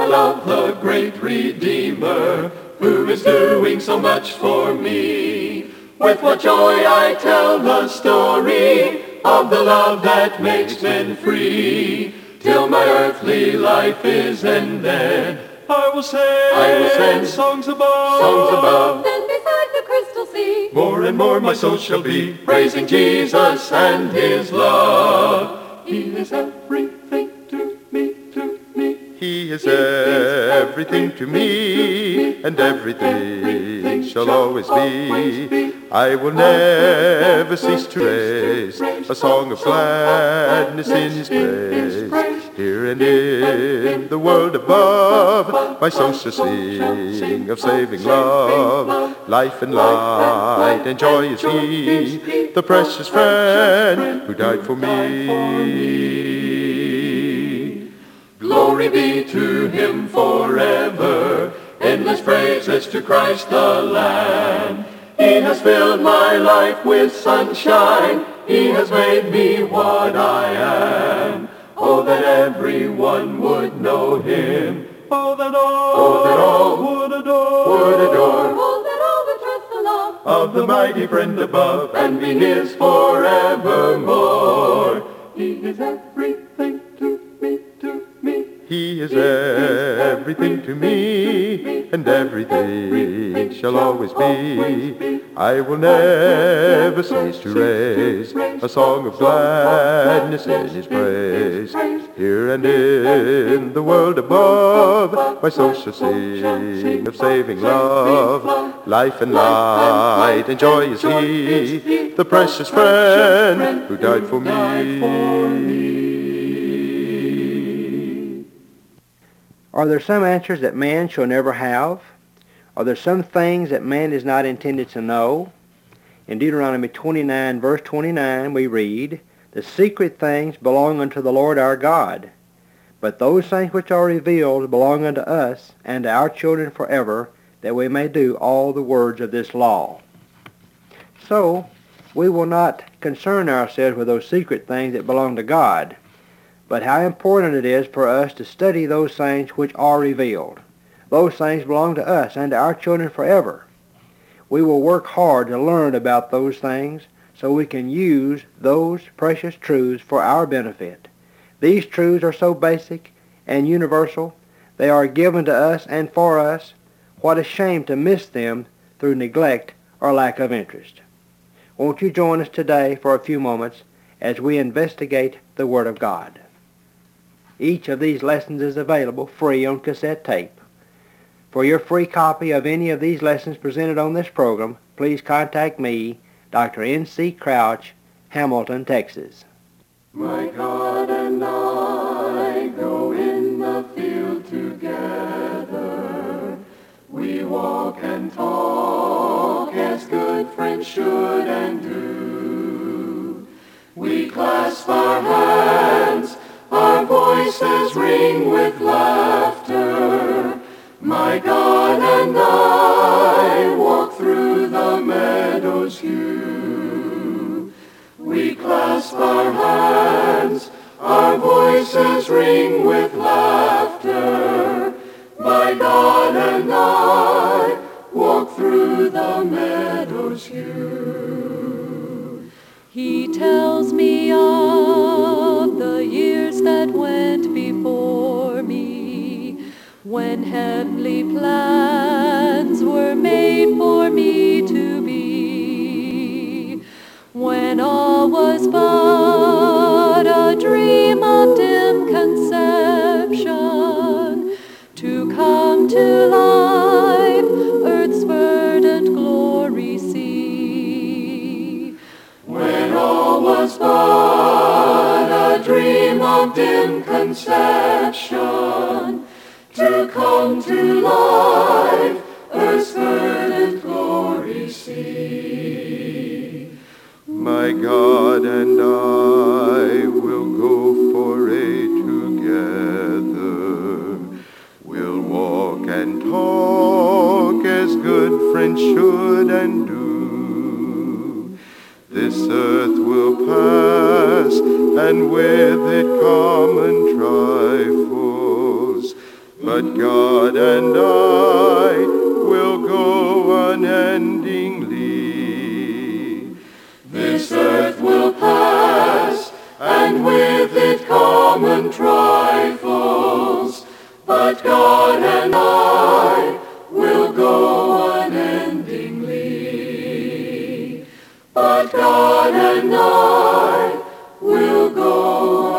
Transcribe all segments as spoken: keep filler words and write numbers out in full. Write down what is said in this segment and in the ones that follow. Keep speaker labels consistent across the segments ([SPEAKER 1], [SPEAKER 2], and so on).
[SPEAKER 1] I love the great Redeemer, who is doing so much for me. With what joy I tell the story of the love that makes men free. Till my earthly life is ended, I will sing, I will sing songs above, songs above.
[SPEAKER 2] Then beside the crystal sea,
[SPEAKER 1] more and more my soul shall be praising Jesus and his love. He is everything to me, to me.
[SPEAKER 3] He is everything to me, and everything shall always be. I will never cease to raise a song of gladness in his praise. Here and in the world above, my soul shall sing of saving love. Life and light and joy is he, the precious friend who died for me.
[SPEAKER 1] Glory be to him forever, endless praises to Christ the Lamb. He has filled my life with sunshine, he has made me what I am. Oh, that everyone would know him, oh, that all, oh, that all would adore, would adore.
[SPEAKER 2] Oh, that all would trust the love
[SPEAKER 1] of the mighty friend above, and be his forevermore. He is everything to me, to me.
[SPEAKER 3] He is everything to me, and everything shall always be. I will never cease to raise a song of gladness in his praise. Here and in the world above, my soul shall sing of saving love. Life and light and joy is he, the precious friend who died for me.
[SPEAKER 4] Are there some answers that man shall never have? Are there some things that man is not intended to know? In Deuteronomy twenty-nine, verse twenty-nine, we read, "The secret things belong unto the Lord our God, but those things which are revealed belong unto us and to our children forever, that we may do all the words of this law." So, we will not concern ourselves with those secret things that belong to God, but how important it is for us to study those things which are revealed. Those things belong to us and to our children forever. We will work hard to learn about those things so we can use those precious truths for our benefit. These truths are so basic and universal. They are given to us and for us. What a shame to miss them through neglect or lack of interest. Won't you join us today for a few moments as we investigate the Word of God? Each of these lessons is available free on cassette tape. For your free copy of any of these lessons presented on this program, please contact me, Doctor N C Crouch, Hamilton, Texas.
[SPEAKER 1] My God and I go in the field together. We walk and talk as good friends should and do. We clasp our hands, our voices ring with laughter. My God and I walk through the meadow's hue. We clasp our hands, our voices ring with laughter. My God and I walk through the meadow's hue.
[SPEAKER 2] He tells me of the years that went before me, when heavenly plans were made for me to be, when all was but a dream of dim conception, to come to life, earth's verdant glory see.
[SPEAKER 1] When all was but a dream of dim conception, to come to life, earth's verdant glory see.
[SPEAKER 3] My God and I will go foray together. We'll walk and talk as good friends should and do. This earth will pass, and with it common trifles. but God and I will go unendingly.
[SPEAKER 1] This earth will pass, and with it common trifles, but God and I will go unendingly. But God and I will go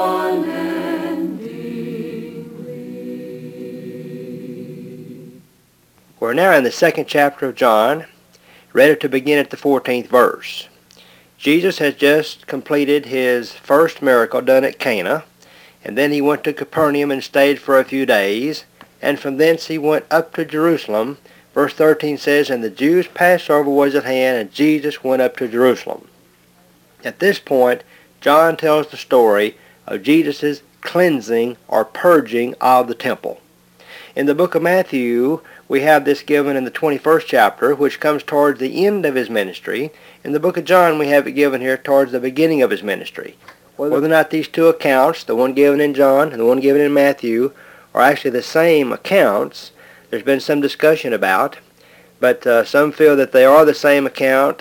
[SPEAKER 1] unendingly.
[SPEAKER 4] We're now in the second chapter of John, ready to begin at the fourteenth verse. Jesus has just completed his first miracle done at Cana, and then he went to Capernaum and stayed for a few days, and from thence he went up to Jerusalem. Verse thirteen says, "And the Jews' Passover was at hand, and Jesus went up to Jerusalem." At this point, John tells the story of Jesus' cleansing or purging of the temple. In the book of Matthew, we have this given in the twenty-first chapter, which comes towards the end of his ministry. In the book of John, we have it given here towards the beginning of his ministry. Whether or not these two accounts, the one given in John and the one given in Matthew, are actually the same accounts, there's been some discussion about, but uh, some feel that they are the same account,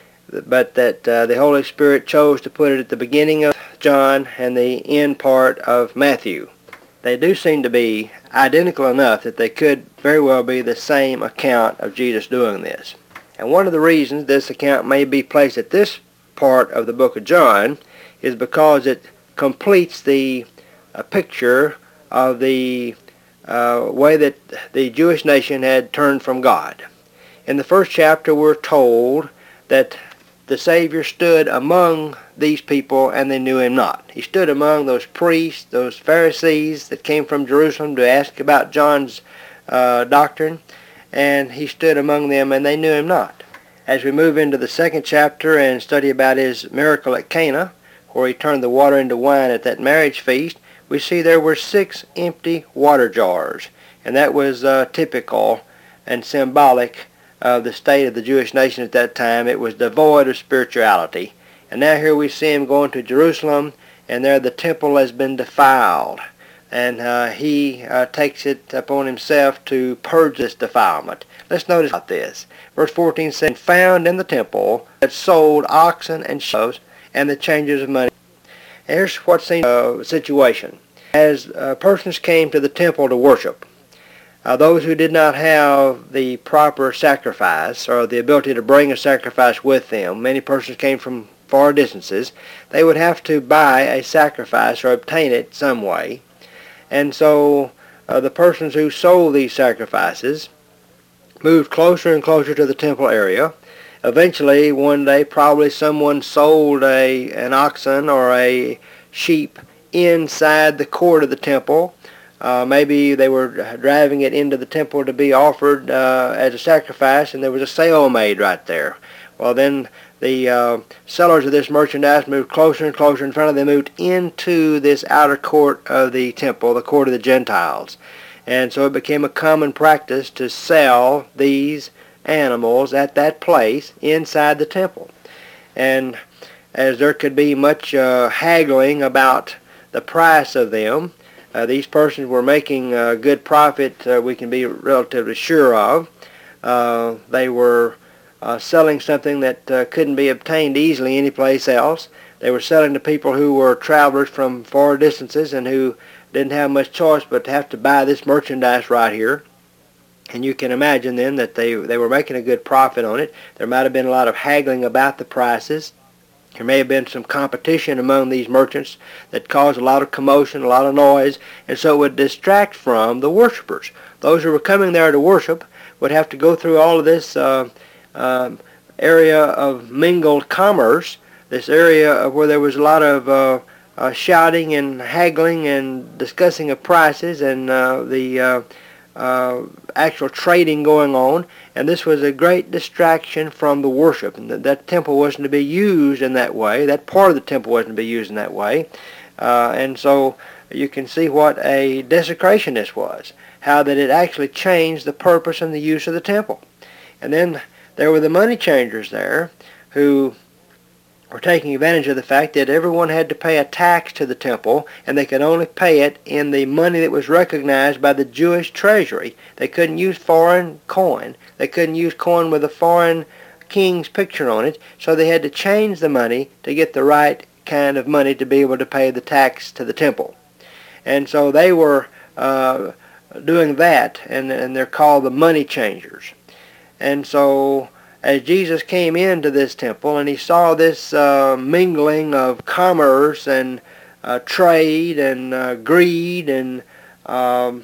[SPEAKER 4] but that uh, the Holy Spirit chose to put it at the beginning of John and the end part of Matthew. They do seem to be identical enough that they could very well be the same account of Jesus doing this. And one of the reasons this account may be placed at this part of the book of John is because it completes the uh, picture of the uh, way that the Jewish nation had turned from God. In the first chapter we're told that the Savior stood among these people and they knew him not. He stood among those priests, those Pharisees that came from Jerusalem to ask about John's uh, doctrine, and he stood among them and they knew him not. As we move into the second chapter and study about his miracle at Cana, where he turned the water into wine at that marriage feast, we see there were six empty water jars, and that was uh, typical and symbolic of the state of the Jewish nation at that time. It was devoid of spirituality. And now here we see him going to Jerusalem, and there the temple has been defiled. And uh, he uh, takes it upon himself to purge this defilement. Let's notice about this. Verse fourteen says, "Found in the temple that sold oxen and sheep and the changers of money." And here's what seems the uh, situation. As uh, persons came to the temple to worship, Uh, those who did not have the proper sacrifice or the ability to bring a sacrifice with them, many persons came from far distances, they would have to buy a sacrifice or obtain it some way. And so uh, the persons who sold these sacrifices moved closer and closer to the temple area. Eventually, one day, probably someone sold a an oxen or a sheep inside the court of the temple. Uh, maybe they were driving it into the temple to be offered uh, as a sacrifice, and there was a sale made right there. Well, then the uh, sellers of this merchandise moved closer and closer in front of them, moved into this outer court of the temple, the court of the Gentiles. And so it became a common practice to sell these animals at that place inside the temple. And as there could be much uh, haggling about the price of them, Uh, these persons were making a uh, good profit, uh, we can be relatively sure of. Uh, they were uh, selling something that uh, couldn't be obtained easily anyplace else. They were selling to people who were travelers from far distances and who didn't have much choice but to have to buy this merchandise right here. And you can imagine then that they, they were making a good profit on it. There might have been a lot of haggling about the prices. There may have been some competition among these merchants that caused a lot of commotion, a lot of noise, and so it would distract from the worshipers. Those who were coming there to worship would have to go through all of this uh, uh, area of mingled commerce, this area where there was a lot of uh, uh, shouting and haggling and discussing of prices and uh, the uh, uh, actual trading going on, and this was a great distraction from the worship. And that, that temple wasn't to be used in that way. That part of the temple wasn't to be used in that way. Uh, and so you can see what a desecration this was, how that it actually changed the purpose and the use of the temple. And then there were the money changers there who were taking advantage of the fact that everyone had to pay a tax to the temple, and they could only pay it in the money that was recognized by the Jewish treasury. They couldn't use foreign coin. They couldn't use coin with a foreign king's picture on it, so they had to change the money to get the right kind of money to be able to pay the tax to the temple. And so they were uh, doing that, and, and they're called the money changers. And so as Jesus came into this temple and he saw this uh, mingling of commerce and uh, trade and uh, greed and um,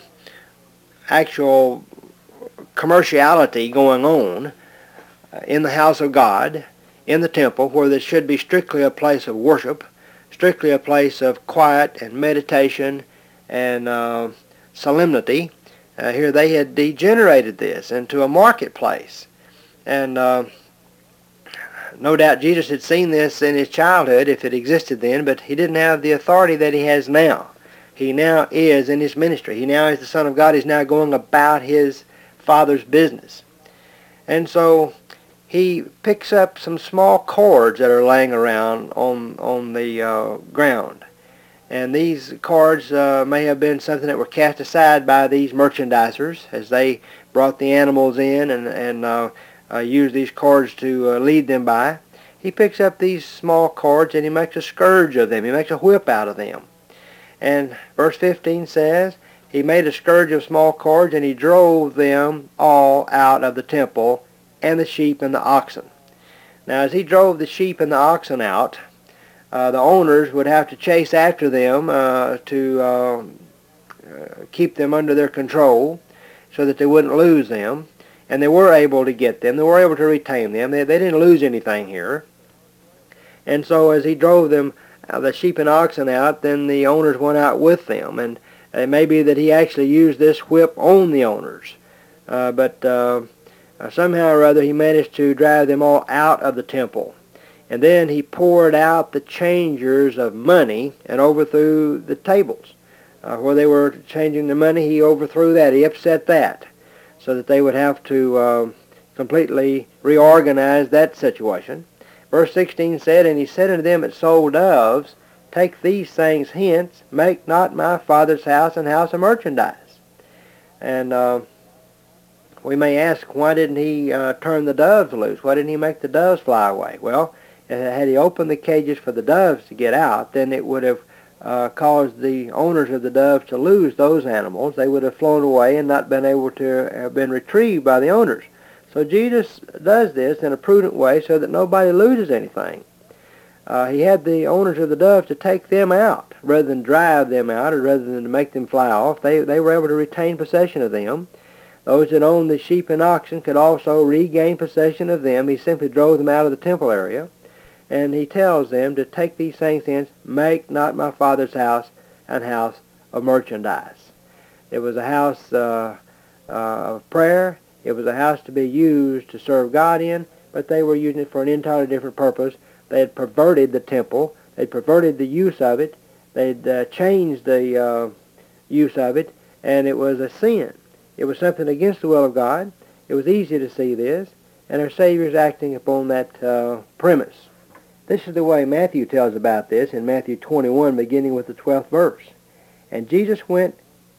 [SPEAKER 4] actual commerciality going on in the house of God, in the temple, where this should be strictly a place of worship, strictly a place of quiet and meditation and uh, solemnity, uh, here they had degenerated this into a marketplace. And uh, no doubt Jesus had seen this in his childhood, if it existed then, but he didn't have the authority that he has now. He now is in his ministry. He now is the Son of God. He's now going about his Father's business. And so he picks up some small cords that are laying around on, on the uh, ground. And these cords uh, may have been something that were cast aside by these merchandisers as they brought the animals in and, and uh, Uh, use these cords to uh, lead them by. He picks up these small cords and he makes a scourge of them. He makes a whip out of them. And verse fifteen says, he made a scourge of small cords and he drove them all out of the temple and the sheep and the oxen. Now as he drove the sheep and the oxen out, uh, the owners would have to chase after them uh, to uh, uh, keep them under their control so that they wouldn't lose them. And they were able to get them. They were able to retain them. They, they didn't lose anything here. And so as he drove them, uh, the sheep and oxen out, then the owners went out with them. And it may be that he actually used this whip on the owners. Uh, but uh, uh, somehow or other he managed to drive them all out of the temple. And then he poured out the changers of money and overthrew the tables. Uh, where they were changing the money, he overthrew that. He upset that, so that they would have to uh, completely reorganize that situation. Verse sixteen said, and he said unto them that sold doves, take these things hence, make not my Father's house an house of merchandise. And uh, we may ask, why didn't he uh, turn the doves loose? Why didn't he make the doves fly away? Well, had he opened the cages for the doves to get out, then it would have Uh, caused the owners of the doves to lose those animals. They would have flown away and not been able to have been retrieved by the owners. So Jesus does this in a prudent way so that nobody loses anything. Uh, he had the owners of the doves to take them out rather than drive them out or rather than to make them fly off. They, they were able to retain possession of them. Those that owned the sheep and oxen could also regain possession of them. He simply drove them out of the temple area. And he tells them to take these things hence, make not my Father's house an house of merchandise. It was a house uh, uh, of prayer. It was a house to be used to serve God in, but they were using it for an entirely different purpose. They had perverted the temple. They had perverted the use of it. They had uh, changed the uh, use of it, and it was a sin. It was something against the will of God. It was easy to see this, and our Savior is acting upon that uh, premise. This is the way Matthew tells about this in Matthew twenty-one, beginning with the twelfth verse. And Jesus went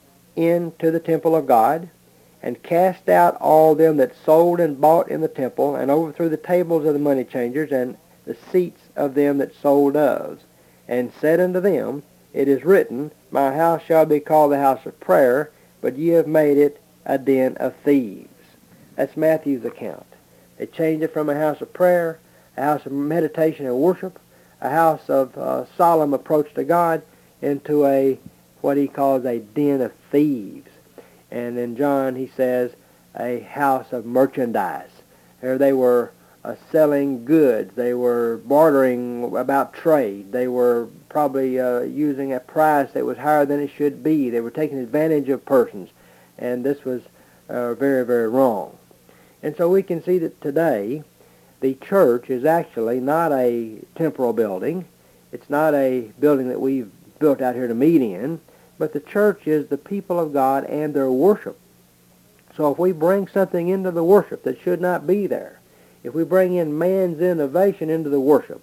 [SPEAKER 4] into the temple of God, and cast out all them that sold and bought in the temple, and overthrew the tables of the money changers, and the seats of them that sold doves, and said unto them, it is written, my house shall be called the house of prayer, but ye have made it a den of thieves. That's Matthew's account. They changed it from a house of prayer, a house of meditation and worship, a house of uh, solemn approach to God, into a what he calls a den of thieves. And in John he says a house of merchandise. There they were uh, selling goods. They were bartering about trade. They were probably uh, using a price that was higher than it should be. They were taking advantage of persons. And this was uh, very, very wrong. And so we can see that today the church is actually not a temporal building. It's not a building that we've built out here to meet in, but the church is the people of God and their worship. So if we bring something into the worship that should not be there, if we bring in man's innovation into the worship, if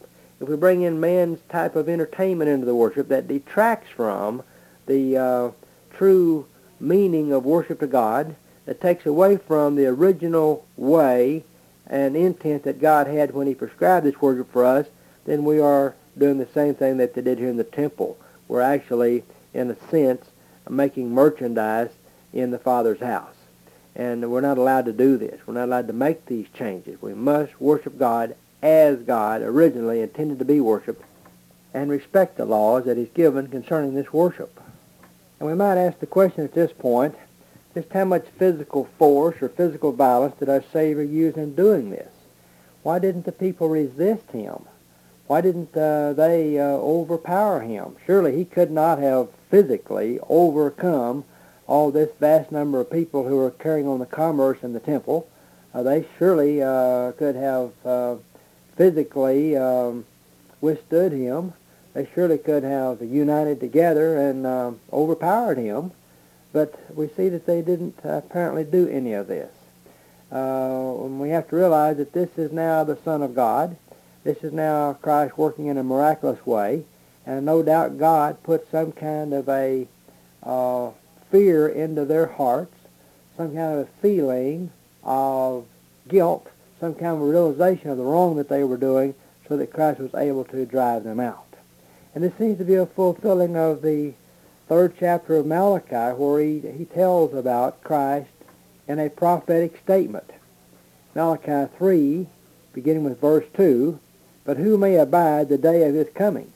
[SPEAKER 4] if we bring in man's type of entertainment into the worship, that detracts from the uh, true meaning of worship to God, that takes away from the original way and intent that God had when he prescribed this worship for us, then we are doing the same thing that they did here in the temple. We're actually, in a sense, making merchandise in the Father's house. And we're not allowed to do this. We're not allowed to make these changes. We must worship God as God originally intended to be worshipped and respect the laws that he's given concerning this worship. And we might ask the question at this point, just how much physical force or physical violence did our Savior use in doing this? Why didn't the people resist him? Why didn't uh, they uh, overpower him? Surely he could not have physically overcome all this vast number of people who were carrying on the commerce in the temple. Uh, they surely uh, could have uh, physically um, withstood him. They surely could have united together and uh, overpowered him. But we see that they didn't uh, apparently do any of this. Uh, and we have to realize that this is now the Son of God. This is now Christ working in a miraculous way. And no doubt God put some kind of a uh, fear into their hearts, some kind of a feeling of guilt, some kind of a realization of the wrong that they were doing, so that Christ was able to drive them out. And this seems to be a fulfilling of the third chapter of Malachi, where he, he tells about Christ in a prophetic statement. Malachi three, beginning with verse two, "But who may abide the day of his coming?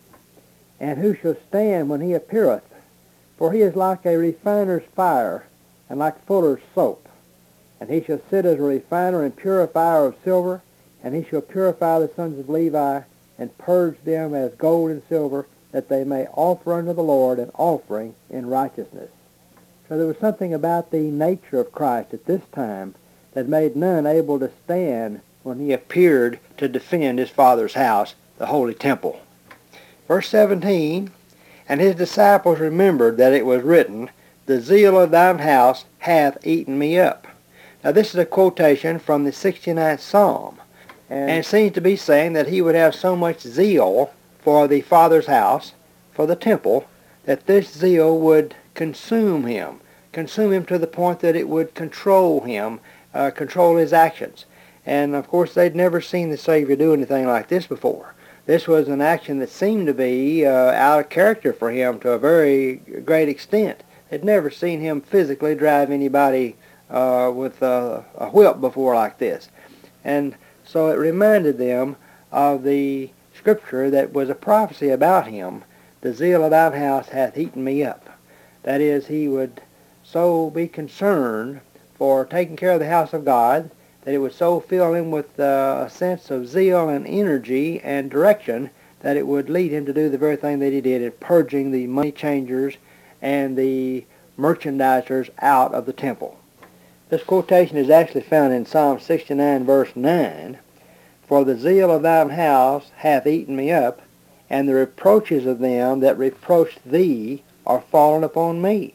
[SPEAKER 4] And who shall stand when he appeareth? For he is like a refiner's fire, and like fuller's soap. And he shall sit as a refiner and purifier of silver, and he shall purify the sons of Levi, and purge them as gold and silver, that they may offer unto the Lord an offering in righteousness." So there was something about the nature of Christ at this time that made none able to stand when he appeared to defend his Father's house, the holy temple. Verse seventeen, "And his disciples remembered that it was written, The zeal of thine house hath eaten me up." Now this is a quotation from the sixty-ninth Psalm. And it seems to be saying that he would have so much zeal for the Father's house, for the temple, that this zeal would consume him, consume him to the point that it would control him, uh, control his actions. And of course they'd never seen the Savior do anything like this before. This was an action that seemed to be uh, out of character for him to a very great extent. They'd never seen him physically drive anybody uh, with a, a whip before like this. And so it reminded them of the scripture that was a prophecy about him. "The zeal of thine house hath eaten me up." That is, he would so be concerned for taking care of the house of God that it would so fill him with uh, a sense of zeal and energy and direction that it would lead him to do the very thing that he did in purging the money changers and the merchandisers out of the temple. This quotation is actually found in Psalm sixty-nine, verse nine. "For the zeal of thine house hath eaten me up, and the reproaches of them that reproached thee are fallen upon me."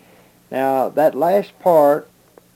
[SPEAKER 4] Now, that last part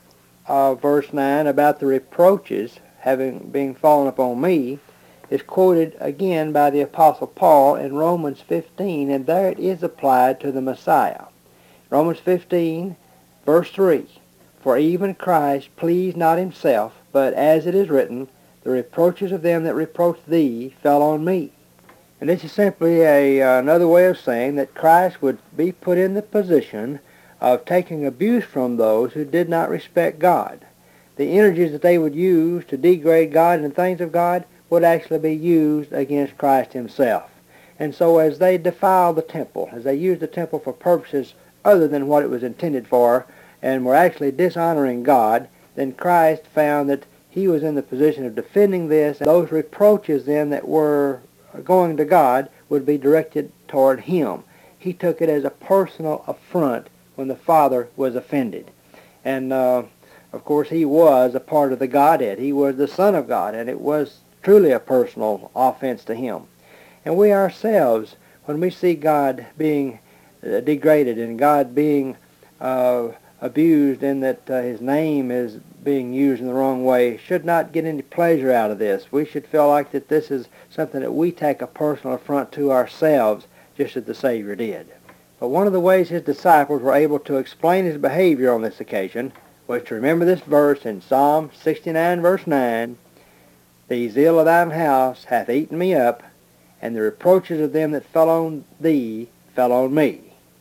[SPEAKER 4] of verse nine about the reproaches having been fallen upon me is quoted again by the Apostle Paul in Romans fifteen, and there it is applied to the Messiah. Romans fifteen, verse three, "For even Christ pleased not himself, but as it is written, the reproaches of them that reproached thee fell on me." And this is simply a, uh, another way of saying that Christ would be put in the position of taking abuse from those who did not respect God. The energies that they would use to degrade God and things of God would actually be used against Christ himself. And so as they defiled the temple, as they used the temple for purposes other than what it was intended for, and were actually dishonoring God, then Christ found that he was in the position of defending this, and those reproaches then that were going to God would be directed toward him. He took it as a personal affront when the Father was offended. And uh, of course he was a part of the Godhead. He was the Son of God, and it was truly a personal offense to him. And we ourselves, when we see God being uh, degraded and God being uh, abused in that uh, his name is being used in the wrong way should not get any pleasure out of this. We should feel like that this is something that we take a personal affront to ourselves, just as the Savior did. But one of the ways his disciples were able to explain his behavior on this occasion was to remember this verse in Psalm sixty-nine, verse nine, "The zeal of thine house hath eaten me up, and the reproaches of them that fell on thee fell on me."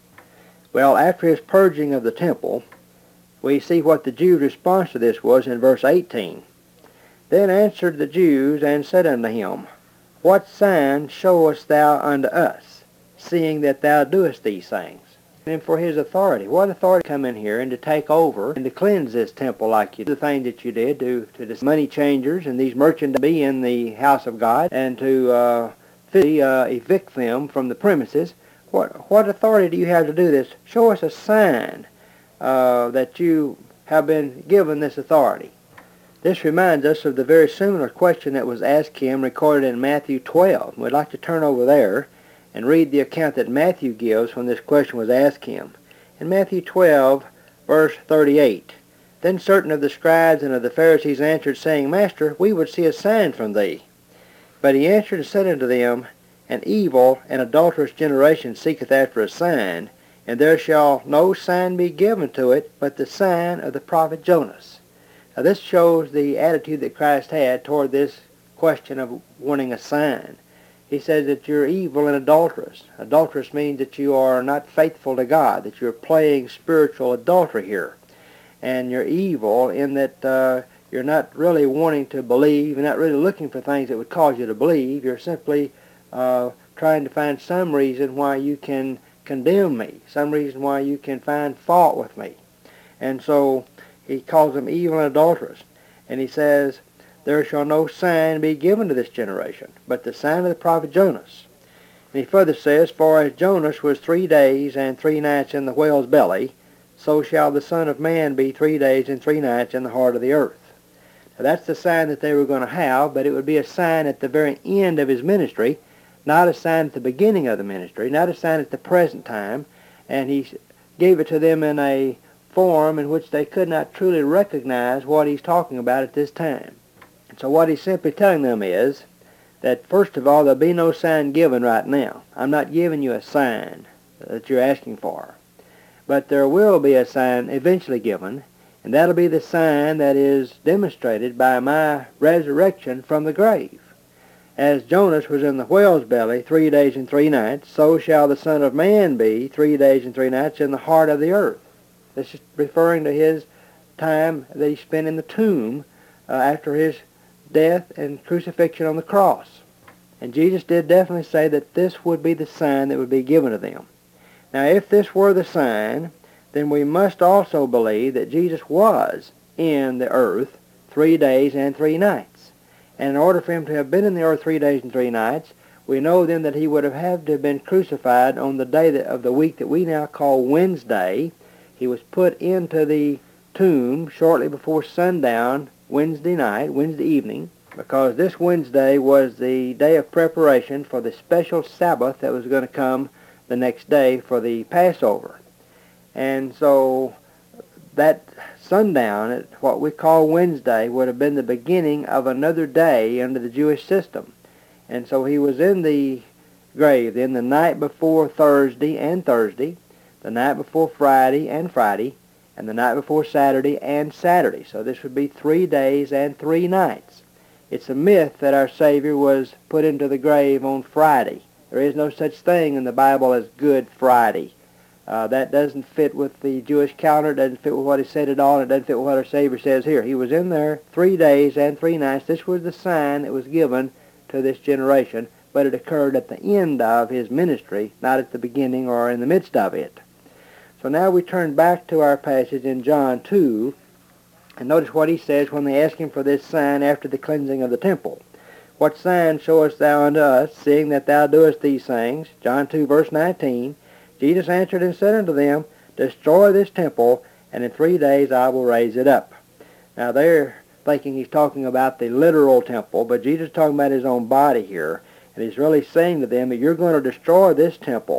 [SPEAKER 4] Well, after his purging of the temple, we see what the Jews' response to this was in verse eighteen. "Then answered the Jews and said unto him, What sign showest thou unto us, seeing that thou doest these things?" And for his authority. What authority to come in here and to take over and to cleanse this temple like you did, the thing that you did to, to the money changers and these merchants to be in the house of God and to uh, uh, evict them from the premises? What, what authority do you have to do this? Show us a sign uh, that you have been given this authority. This reminds us of the very similar question that was asked him, recorded in Matthew twelve. We'd like to turn over there and read the account that Matthew gives when this question was asked him. In Matthew twelve, verse thirty-eight, "Then certain of the scribes and of the Pharisees answered, saying, Master, we would see a sign from thee. But he answered and said unto them, An evil and adulterous generation seeketh after a sign, and there shall no sign be given to it but the sign of the prophet Jonas." Now this shows the attitude that Christ had toward this question of wanting a sign. He says that you're evil and adulterous. Adulterous means that you are not faithful to God, that you're playing spiritual adultery here. And you're evil in that uh, you're not really wanting to believe, you're not really looking for things that would cause you to believe. You're simply uh, trying to find some reason why you can condemn me, some reason why you can find fault with me. And so he calls them evil and adulterous. And he says, there shall no sign be given to this generation, but the sign of the prophet Jonas. And he further says, For as Jonas was three days and three nights in the whale's belly, so shall the Son of Man be three days and three nights in the heart of the earth. Now that's the sign that they were going to have, but it would be a sign at the very end of his ministry, not a sign at the beginning of the ministry, not a sign at the present time. And he gave it to them in a form in which they could not truly recognize what he's talking about at this time. So what he's simply telling them is that, first of all, there'll be no sign given right now. I'm not giving you a sign that you're asking for. But there will be a sign eventually given, and that'll be the sign that is demonstrated by my resurrection from the grave. As Jonas was in the whale's belly three days and three nights, so shall the Son of Man be three days and three nights in the heart of the earth. This is referring to his time that he spent in the tomb uh, after his death and crucifixion on the cross. And Jesus did definitely say that this would be the sign that would be given to them. Now, if this were the sign, then we must also believe that Jesus was in the earth three days and three nights. And in order for him to have been in the earth three days and three nights, we know then that he would have had to have been crucified on the day that, of the week that we now call Wednesday. He was put into the tomb shortly before sundown Wednesday night, Wednesday evening, because this Wednesday was the day of preparation for the special Sabbath that was going to come the next day for the Passover. And so that sundown at what we call Wednesday would have been the beginning of another day under the Jewish system. And so he was in the grave then the night before Thursday and Thursday, the night before Friday and Friday, and the night before Saturday and Saturday. So this would be three days and three nights. It's a myth that our Savior was put into the grave on Friday. There is no such thing in the Bible as Good Friday. Uh, that doesn't fit with the Jewish calendar, it doesn't fit with what he said at all, and it doesn't fit with what our Savior says here. He was in there three days and three nights. This was the sign that was given to this generation, but it occurred at the end of his ministry, not at the beginning or in the midst of it. So now we turn back to our passage in John two, and notice what he says when they ask him for this sign after the cleansing of the temple. What sign showest thou unto us, seeing that thou doest these things? John two, verse nineteen. Jesus answered and said unto them, Destroy this temple, and in three days I will raise it up. Now they're thinking he's talking about the literal temple, but Jesus is talking about his own body here, and he's really saying to them that you're going to destroy this temple.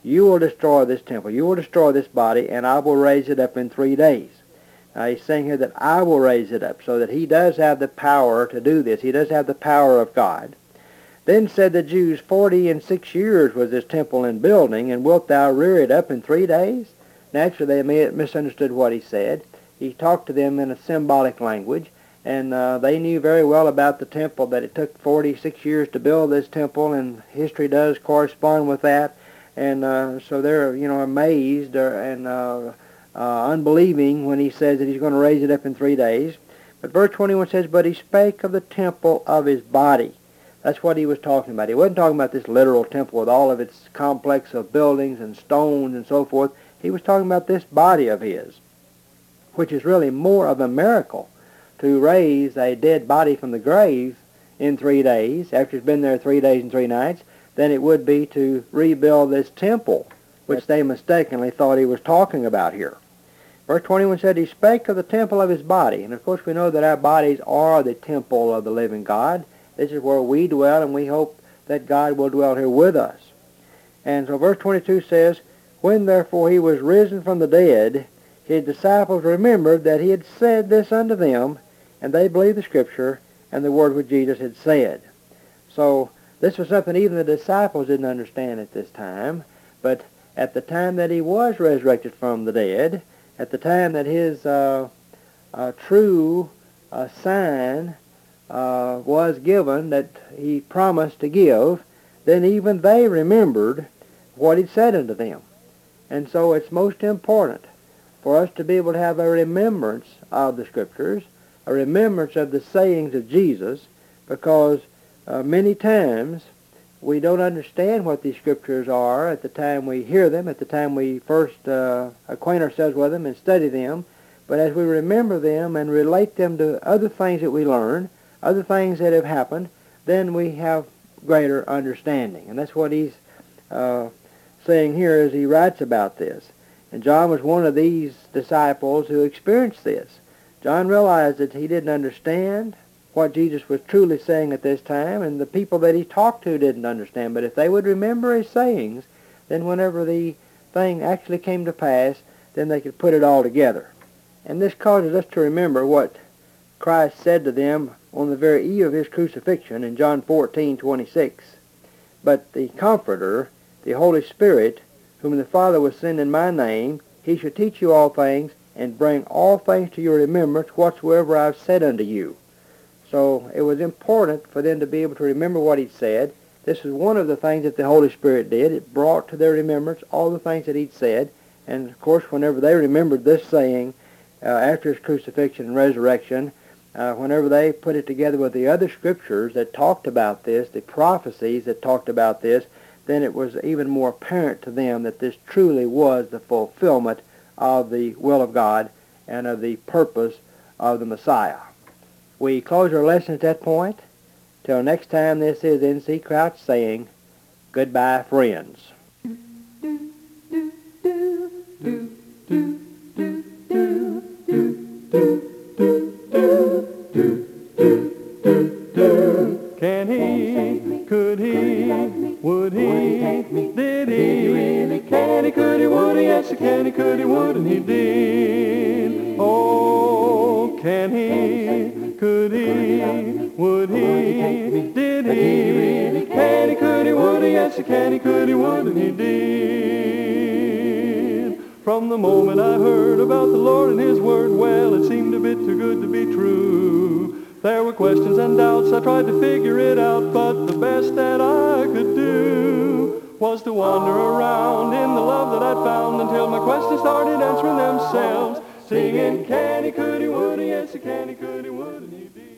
[SPEAKER 4] you will destroy this temple, you will destroy this body, and I will raise it up in three days. Now he's saying here that I will raise it up, so that he does have the power to do this. He does have the power of God. Then said the Jews, Forty and six years was this temple in building, and wilt thou rear it up in three days? Naturally, they may have misunderstood what he said. He talked to them in a symbolic language, and uh, they knew very well about the temple, that it took forty-six years to build this temple, and history does correspond with that. And uh, so they're, you know, amazed or, and uh, uh, unbelieving when he says that he's going to raise it up in three days. But verse twenty-one says, But he spake of the temple of his body. That's what he was talking about. He wasn't talking about this literal temple with all of its complex of buildings and stones and so forth. He was talking about this body of his, which is really more of a miracle, to raise a dead body from the grave in three days, after it's been there three days and three nights, than it would be to rebuild this temple, which they mistakenly thought he was talking about here. Verse twenty-one said, He spake of the temple of his body. And of course we know that our bodies are the temple of the living God. This is where we dwell, and we hope that God will dwell here with us. And so verse twenty-two says, When therefore he was risen from the dead, his disciples remembered that he had said this unto them, and they believed the Scripture and the word which Jesus had said. So this was something even the disciples didn't understand at this time, but at the time that he was resurrected from the dead, at the time that his uh, uh, true uh, sign uh, was given that he promised to give, then even they remembered what he said unto them. And so it's most important for us to be able to have a remembrance of the Scriptures, a remembrance of the sayings of Jesus, because uh, many times we don't understand what these Scriptures are at the time we hear them, at the time we first uh, acquaint ourselves with them and study them, but as we remember them and relate them to other things that we learn, other things that have happened, then we have greater understanding. And that's what he's uh, saying here as he writes about this. And John was one of these disciples who experienced this. John realized that he didn't understand what Jesus was truly saying at this time, and the people that he talked to didn't understand. But if they would remember his sayings, then whenever the thing actually came to pass, then they could put it all together. And this causes us to remember what Christ said to them on the very eve of his crucifixion in John fourteen twenty-six. But the Comforter, the Holy Spirit, whom the Father will send in my name, he shall teach you all things, and bring all things to your remembrance whatsoever I have said unto you. So it was important for them to be able to remember what he said. This is one of the things that the Holy Spirit did. It brought to their remembrance all the things that he'd said. And of course, whenever they remembered this saying uh, after his crucifixion and resurrection, uh, whenever they put it together with the other Scriptures that talked about this, the prophecies that talked about this, then it was even more apparent to them that this truly was the fulfillment of the will of God and of the purpose of the Messiah. We close our lesson at that point. Till next time, this is N C Crouch saying, goodbye, friends.
[SPEAKER 1] Can he, could he, would he, did he, can he, could he, would he, yes, can he, could he, would, and he did. Oh, can he, could he, would he, did he, can he, could he, would he, yes, can he, could he, would, and he did. From the moment I heard about the Lord and his word, well, it seemed a bit too good to be true. There were questions and doubts, I tried to figure it out, but the best that I could do was to wander around in the love that I'd found until my questions started answering themselves, singing, can he, could he, would he, yes, can he, could he, would, and he did.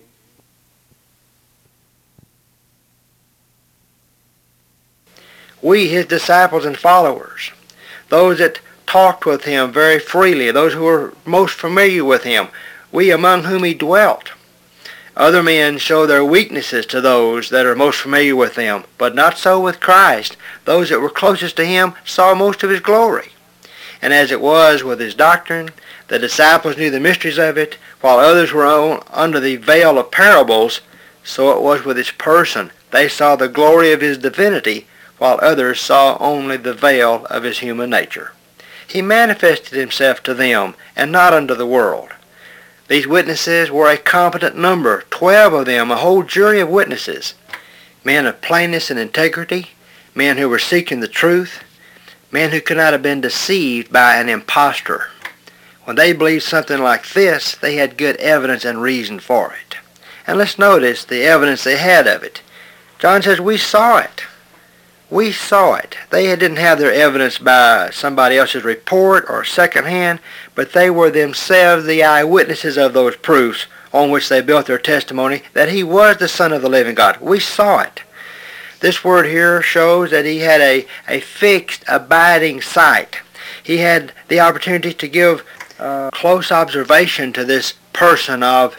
[SPEAKER 4] We, his disciples and followers, those that talked with him very freely, those who were most familiar with him, we among whom he dwelt. Other men show their weaknesses to those that are most familiar with them, but not so with Christ. Those that were closest to him saw most of his glory. And as it was with his doctrine, the disciples knew the mysteries of it, while others were on, under the veil of parables, so it was with his person. They saw the glory of his divinity, while others saw only the veil of his human nature. He manifested himself to them, and not unto the world. These witnesses were a competent number, twelve of them, a whole jury of witnesses, men of plainness and integrity, men who were seeking the truth, men who could not have been deceived by an impostor. When they believed something like this, they had good evidence and reason for it. And let's notice the evidence they had of it. John says, we saw it. We saw it. They didn't have their evidence by somebody else's report or secondhand, but they were themselves the eyewitnesses of those proofs on which they built their testimony that he was the Son of the living God. We saw it. This word here shows that he had a, a fixed, abiding sight. He had the opportunity to give uh, close observation to this person of